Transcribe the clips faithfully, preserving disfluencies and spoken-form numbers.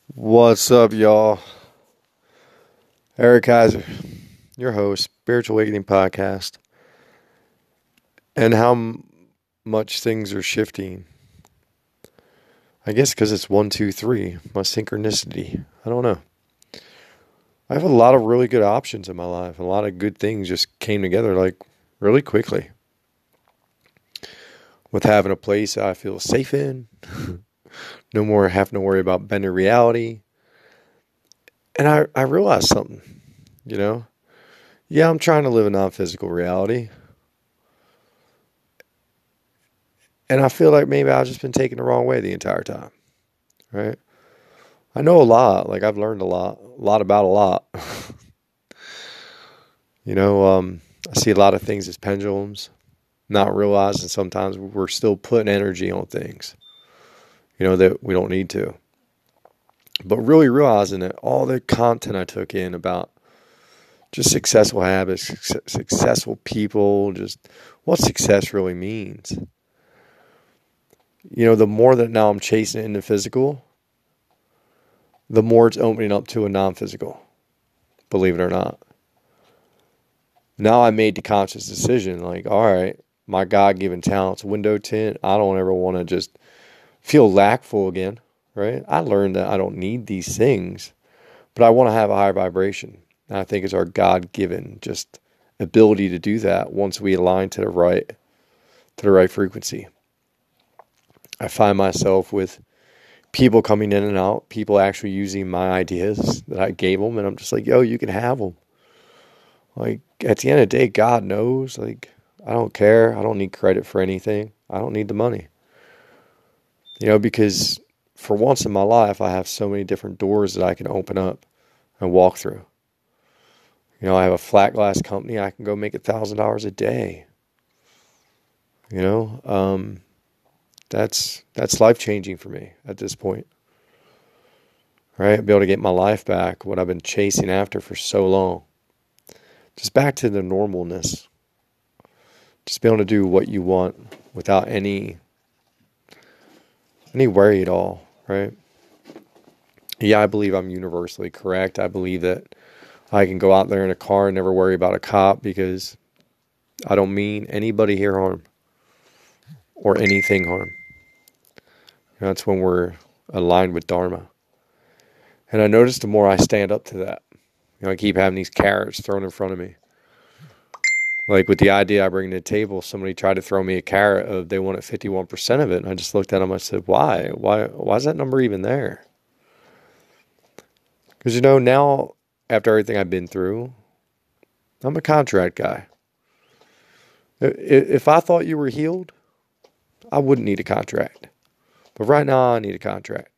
What's up, y'all? Eric Kaiser, your host, Spiritual Awakening Podcast, and how m- much things are shifting. I guess because it's one, two, three, my synchronicity. I don't know. I have a lot of really good options in my life. A lot of good things just came together like really quickly. With having a place I feel safe in, no more having to worry about bending reality. And I, I realized something, you know? Yeah, I'm trying to live a non physical reality. And I feel like maybe I've just been taken the wrong way the entire time, right? I know a lot. Like I've learned a lot, a lot about a lot. you know, um, I see a lot of things as pendulums, not realizing sometimes we're still putting energy on things, you know, that we don't need to. But really realizing that all the content I took in about just successful habits, successful people, just what success really means. You know, the more that now I'm chasing it into physical, the more it's opening up to a non-physical, believe it or not. Now I made the conscious decision, like, all right, my God-given talents, window tint, I don't ever want to just feel lackful again, right? I learned that I don't need these things, but I want to have a higher vibration. And I think it's our God-given just ability to do that once we align to the right, to the right frequency. I find myself with people coming in and out, people actually using my ideas that I gave them, and I'm just like, yo, you can have them. Like, at the end of the day, God knows. Like, I don't care. I don't need credit for anything. I don't need the money. You know, because for once in my life, I have so many different doors that I can open up and walk through. You know, I have a flat glass company. I can go make a thousand dollars a day. You know, um, that's that's life changing for me at this point. Right? Be able to get my life back, what I've been chasing after for so long. Just back to the normalness. Just be able to do what you want without any any worry at all, right? Yeah, I believe I'm universally correct. I believe that I can go out there in a car and never worry about a cop because I don't mean anybody here harm or anything harm. That's when we're aligned with Dharma. And I notice the more I stand up to that, you know, I keep having these carrots thrown in front of me. Like with the idea I bring to the table, somebody tried to throw me a carrot of they wanted fifty-one percent of it. And I just looked at them, I said, why? Why, why is that number even there? Because, you know, now, after everything I've been through, I'm a contract guy. If I thought you were healed, I wouldn't need a contract. But right now, I need a contract.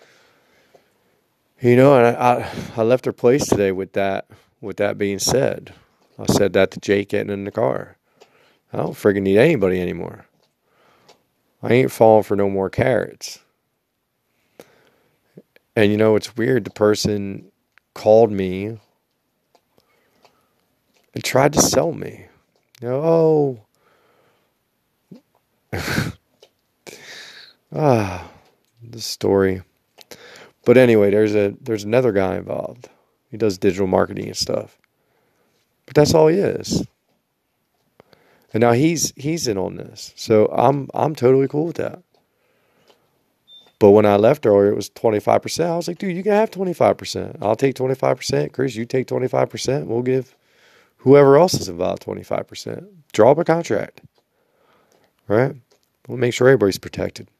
You know, and I, I, I left her place today with that, with that being said. I said that to Jake getting in the car. I don't friggin' need anybody anymore. I ain't falling for no more carrots. And, you know, it's weird. The person called me and tried to sell me. You know, oh, ah, the story. But anyway, there's a there's another guy involved. He does digital marketing and stuff. But that's all he is. And now he's he's in on this. So I'm I'm totally cool with that. But when I left earlier, it was twenty-five percent. I was like, dude, you can have twenty-five percent. I'll take twenty-five percent. Chris, you take twenty-five percent. We'll give whoever else is involved twenty-five percent. Draw up a contract. Right? We'll make sure everybody's protected.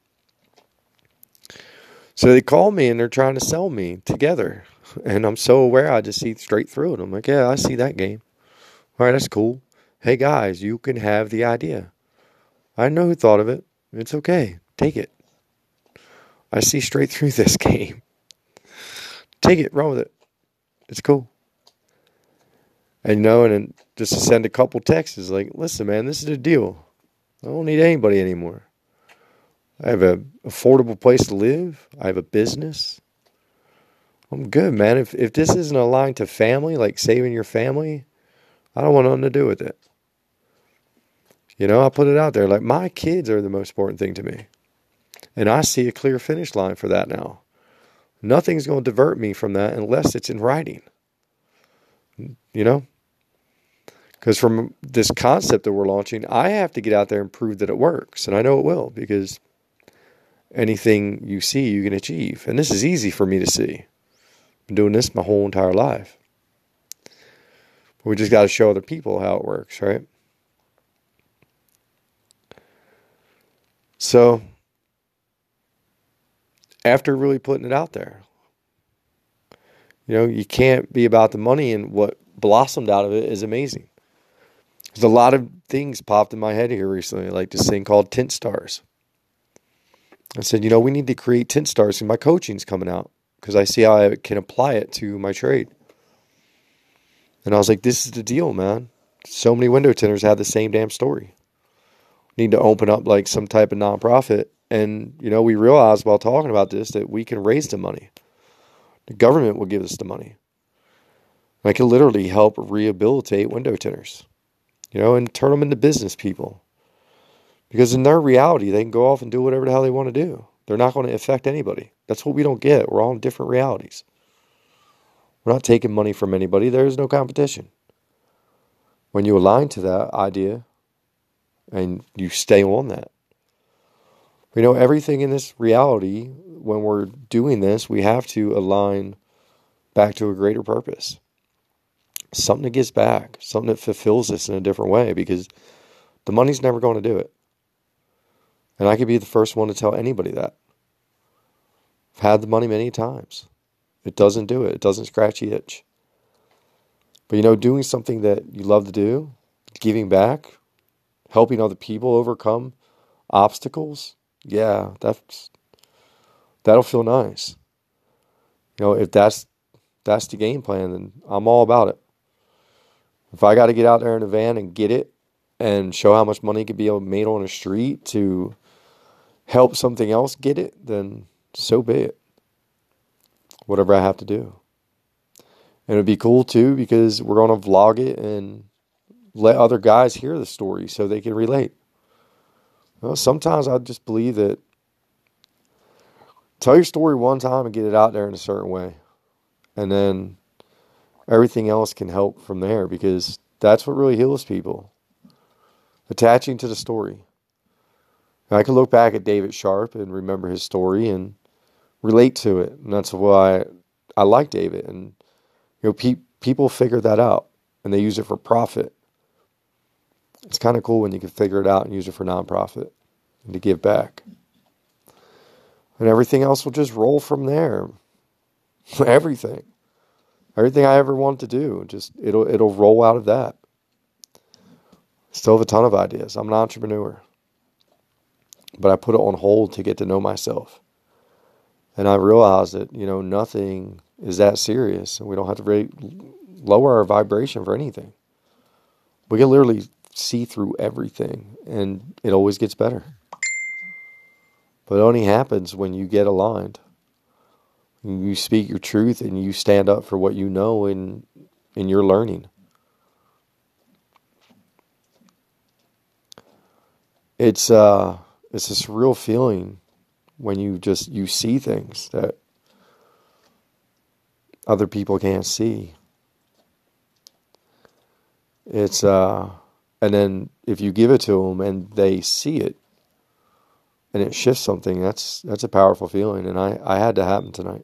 So they call me and they're trying to sell me together. And I'm so aware I just see straight through it. I'm like, yeah, I see that game. All right, that's cool. Hey, guys, you can have the idea. I know who thought of it. It's okay. Take it. I see straight through this game. Take it. Run with it. It's cool. And you know, and then just to send a couple texts like, listen, man, this is the deal. I don't need anybody anymore. I have an affordable place to live. I have a business. I'm good, man. If if this isn't aligned to family, like saving your family, I don't want nothing to do with it. You know, I put it out there. Like, my kids are the most important thing to me. And I see a clear finish line for that now. Nothing's going to divert me from that unless it's in writing. You know? Because from this concept that we're launching, I have to get out there and prove that it works. And I know it will, because anything you see, you can achieve. And this is easy for me to see. I've been doing this my whole entire life. We just got to show other people how it works, right? So, after really putting it out there, you know, you can't be about the money, and what blossomed out of it is amazing. There's a lot of things popped in my head here recently, like this thing called Tint Stars. I said, you know, we need to create Tint Stars, and my coaching's coming out because I see how I can apply it to my trade. And I was like, this is the deal, man. So many window tinters have the same damn story. Need to open up like some type of nonprofit. And, you know, we realized while talking about this that we can raise the money. The government will give us the money. I can literally help rehabilitate window tinters, you know, and turn them into business people. Because in their reality, they can go off and do whatever the hell they want to do. They're not going to affect anybody. That's what we don't get. We're all in different realities. We're not taking money from anybody. There is no competition. When you align to that idea and you stay on that, you know, everything in this reality, when we're doing this, we have to align back to a greater purpose. Something that gives back, something that fulfills us in a different way, because the money's never going to do it. And I could be the first one to tell anybody that. I've had the money many times. It doesn't do it. It doesn't scratch the itch. But, you know, doing something that you love to do, giving back, helping other people overcome obstacles, yeah, that's that'll feel nice. You know, if that's that's the game plan, then I'm all about it. If I got to get out there in a van and get it and show how much money could be made on the street to help something else get it, then so be it. Whatever I have to do. And it'd be cool too, because we're going to vlog it and let other guys hear the story so they can relate. Well, sometimes I just believe that tell your story one time and get it out there in a certain way. And then everything else can help from there, because that's what really heals people. Attaching to the story. And I can look back at David Sharp and remember his story and relate to it. And that's why I like David. And, you know, pe- people figure that out and they use it for profit. It's kind of cool when you can figure it out and use it for nonprofit and to give back. And everything else will just roll from there. Everything. Everything I ever wanted to do, just it'll it'll roll out of that. Still have a ton of ideas. I'm an entrepreneur. But I put it on hold to get to know myself. And I realized that, you know, nothing is that serious. And we don't have to really lower our vibration for anything. We can literally see through everything. And it always gets better. But it only happens when you get aligned. You speak your truth and you stand up for what you know in, in your learning. It's uh, it's a surreal feeling when you just, you see things that other people can't see. It's, uh, and then if you give it to them and they see it and it shifts something, that's, that's a powerful feeling. And I, I had to happen tonight.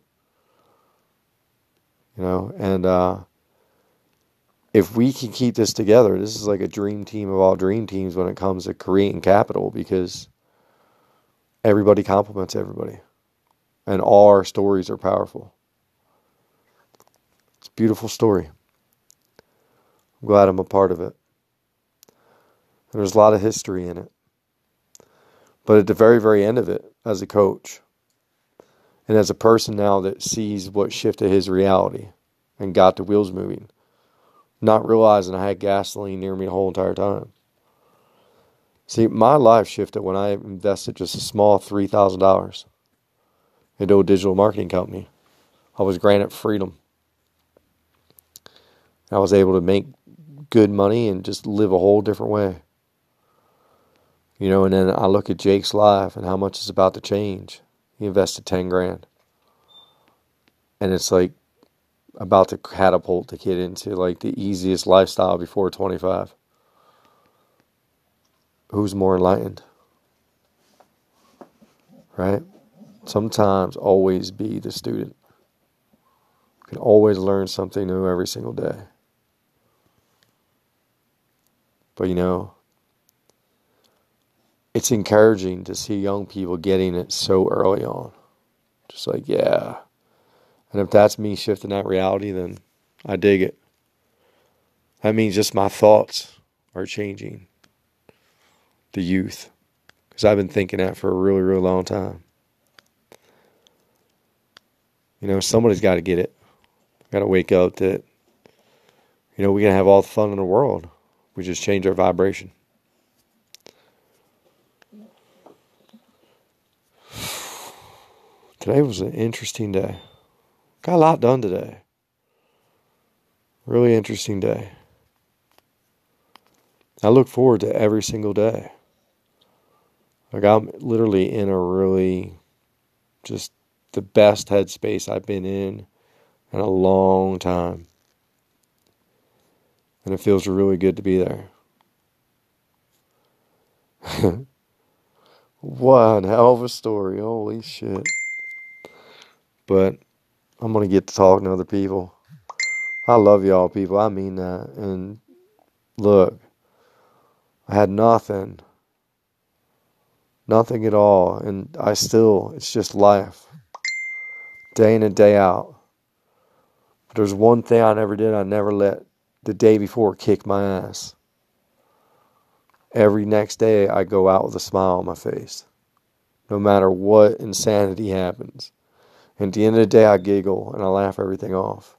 You know, and, uh, if we can keep this together, this is like a dream team of all dream teams when it comes to creating capital, because everybody complements everybody. And all our stories are powerful. It's a beautiful story. I'm glad I'm a part of it. And there's a lot of history in it. But at the very, very end of it, as a coach, and as a person now that sees what shifted his reality and got the wheels moving, not realizing I had gasoline near me the whole entire time. See, my life shifted when I invested just a small three thousand dollars into a digital marketing company. I was granted freedom. I was able to make good money and just live a whole different way. You know, and then I look at Jake's life and how much is about to change. He invested ten grand. And it's like about to catapult the kid into like the easiest lifestyle before twenty-five. Who's more enlightened? Right? Sometimes always be the student. You can always learn something new every single day. But you know, it's encouraging to see young people getting it so early on. Just like, yeah. And if that's me shifting that reality, then I dig it. That means just my thoughts are changing. The youth. Because I've been thinking that for a really, really long time. You know, somebody's got to get it. Got to wake up that, you know, we can have all the fun in the world. We just change our vibration. Today was an interesting day. Got a lot done today. Really interesting day. I look forward to every single day. Like I'm literally in a really just the best headspace I've been in in a long time. And it feels really good to be there. What a hell of a story. Holy shit. But I'm going to get to talking to other people. I love y'all people. I mean that. And look, I had nothing. Nothing at all. And I still, it's just life. Day in and day out. But there's one thing I never did. I never let the day before kick my ass. Every next day I go out with a smile on my face. No matter what insanity happens. And at the end of the day I giggle and I laugh everything off.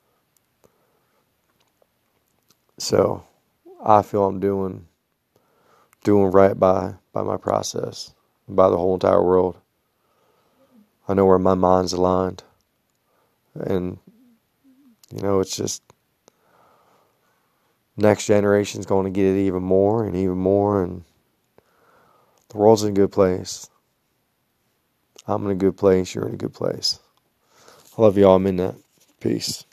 So I feel I'm doing doing right by, by my process. By the whole entire world. I know where my mind's aligned. And, you know, it's just next generation's going to get it even more and even more. And the world's in a good place. I'm in a good place. You're in a good place. I love y'all. I'm in that. Peace.